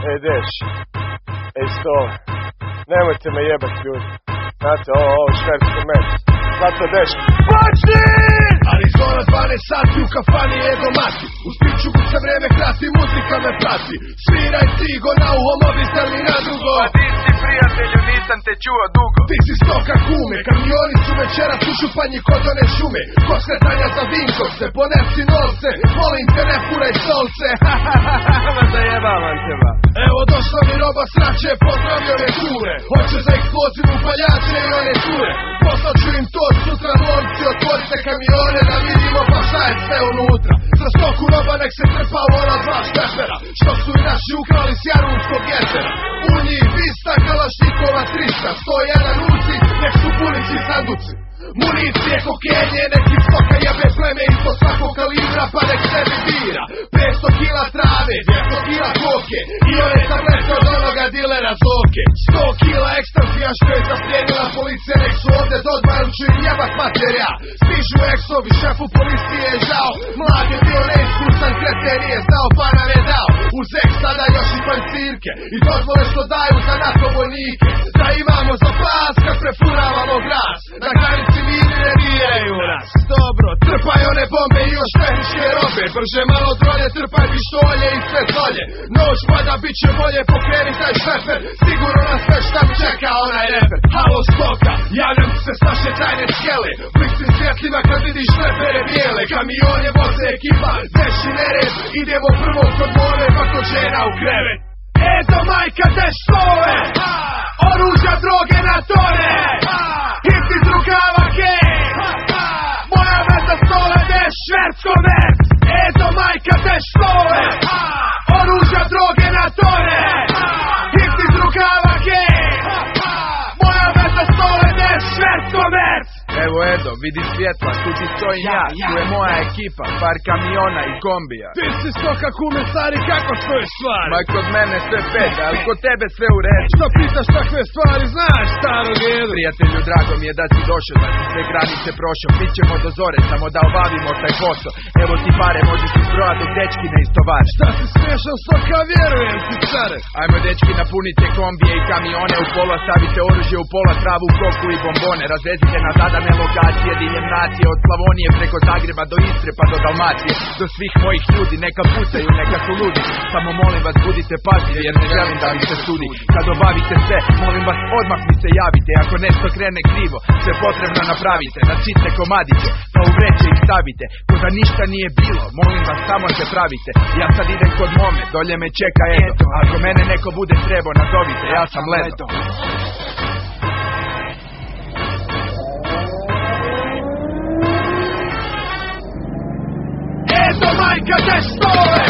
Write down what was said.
Deš, stole, nemojte me jebat ljudi. Znate, ovo šversko meso. Zato deš, bači! Arizona 12 sati u kafani je domati. Uz pičugu se vreme krati, muzika me prati. Sviraj cigo na uho, mobitel i na drugo. A ti si prijatelju, nisam te čuo dugo. Ti si stoka kume, kamioni su večeras u županji kod one šume. Ko skretanja za Vinkovce, ponesi novce. Molim te ne furaj stolce. Ma zajebavam te ba. Evo došla mi roba sraće, pozdravio me cure. Hoće za eksploziju upaljače i one cure. Poslat ću im to sutra, momci, otvorite kamione da vidimo pa šta je sve unutra. Za stoku roba nek se trpa u ona dva štepera, što su i naši ukrali s Jarunskog jezera. U njih vista, kalašnikova 300, 101 uci, nek su punici sanduci. Municije, kokenje, neki stoka jebe pleme ispod svakog kalibra pa nek sebi bira. 500 kila trave, 200 kila koke i one tablete od onoga dilera Zoke. 100 kila ekstazija što je zapljenila policija, nek su ovdje dodmaju ću im jebat materijal. Stižu eksovi, šefu policije je žao, mlad je bio neiskusan, kreten nije znao pa nam je dao. Uz eks sada još i pancirke i dozvole što daju za NATO vojnike. Da imamo za pas kad prefuravamo gras, na granici miri ne rijaju nas. Dobro, trpaj one bombe i još tehničke robe, brže malo drolje, trpaj pištolje i sve zolje. Noć pada, bit će bolje, pokreni taj šefer, sigurno nas već tam čeka onaj reper. Halo stoka, javljam se s naše tajne skele, bliskim svjetlima kad vidiš repere bijele. Kamione voze ekipa, deši nered, idemo prvo kod more pa kod žena u krevet. Eto majka te stole, oružja, droge na tone, hit iz rukava kej, moja veta stole deš šversko mec. Eto majka te stole, oružja, droge na tone, hit iz rukava kej, moja veta stole deš šversko mec. Evo Edo, vidi svjetla, tu ti stojim ja, tu je moja ekipa, par kamiona i kombija. Ti si stoka kume stari, kako stoje stvari? Ma kod mene sve pet, ali kod tebe sve u redu. Što pitaš takve stvari, znaš starog Edo? Prijatelju, drago mi je da si došao, da si sve granice prošao. Mi ćemo do zore, samo da obavimo taj posao. Evo ti pare, možeš izbrojati dok dečki ne istovare. Šta si smiješan stoka, vjerujem ti care. Ajmo dečki, napunite kombije i kamione u pola, stavite oružje u pola, travu, koku i bombone. Razvezite na zadane lokacije diljem nacije, od Slavonije preko Zagreba do Istre pa do Dalmacije. Do svih mojih ljudi, neka pucaju, neka su ludi. Samo molim vas, budite pažljivi jer ne želim da mi se sudi. Kad obavite sve, molim vas odmah mi se javite. Ako nešto krene krivo, sve potrebno napravite. Na čiste komadiće, pa u vreće ih stavite. Ko da ništa nije bilo, molim vas samo se pravite. Ja sad idem kod mome, dolje me čeka Edo. Ako mene neko bude trebao, nazovite, ja sam Ledo. Eto majka te stole,